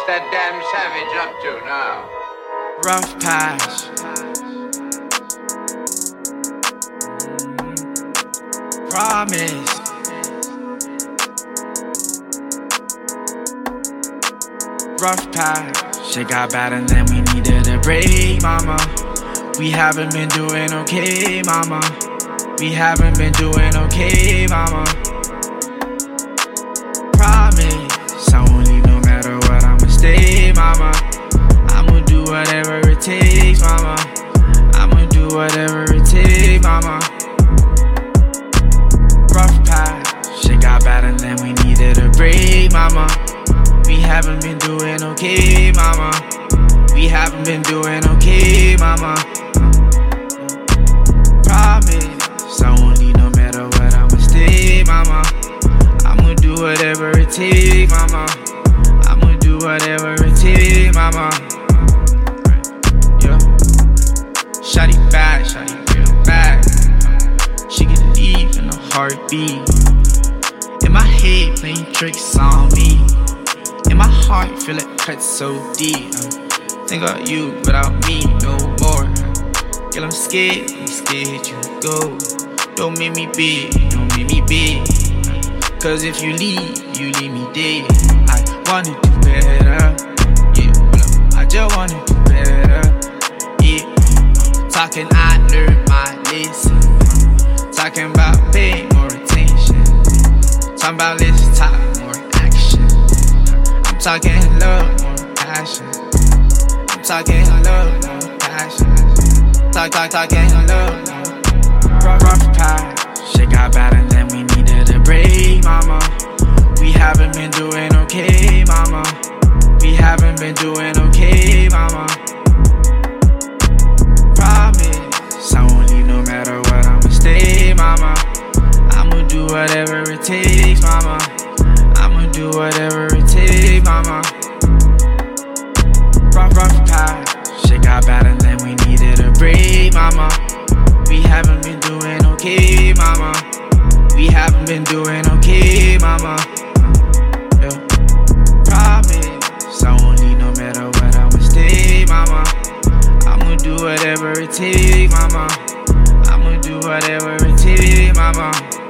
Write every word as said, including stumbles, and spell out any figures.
that damn savage up to now? Rough patch. Promise. Rough patch. Shit got bad and then we needed a break, mama. We haven't been doing okay, mama. We haven't been doing okay, mama. Promise, I won't leave no matter what, I'ma stay, mama. I'ma do whatever it takes, mama. I'ma do whatever it takes, mama. Rough patch, shit got bad and then we needed a break, mama. We haven't been doing okay, mama. We haven't been doing okay, mama. Promise, I won't leave no matter what, I'ma stay, mama. I'ma do whatever it takes, mama. I'ma do whatever it takes, mama. Yeah. Shawty bad, shawty real bad. She can leave in a heartbeat. In my head, playing tricks on me. In my heart, feel it cut so deep. Think of you without me no more. Girl, I'm scared, I'm scared you go. Don't make me big, don't make me big. Cause if you leave, you leave me dead. I wanna do better, yeah. I just wanna do better, yeah. Talking, I learned my lesson. Talking about paying more attention. Talking about let's talk more action. I'm talking love, more passion. I'm talking love, more passion. Talk, talk, talking love, more rough patch. Shit got bad and then we needed a break, mama. We haven't been doing okay, mama. We haven't been doing okay, mama. Promise, I won't leave no matter what, I'ma stay, mama. I'ma do whatever it takes, mama. I'ma do whatever it takes, mama. Rough, rough patch. Shit got bad and then we needed a break, mama. We haven't been doing okay, mama. We haven't been doing okay, mama. Yeah. Promise, I won't leave no matter what, I'ma stay, mama. I'ma do whatever it takes, mama. I'ma do whatever it takes, mama.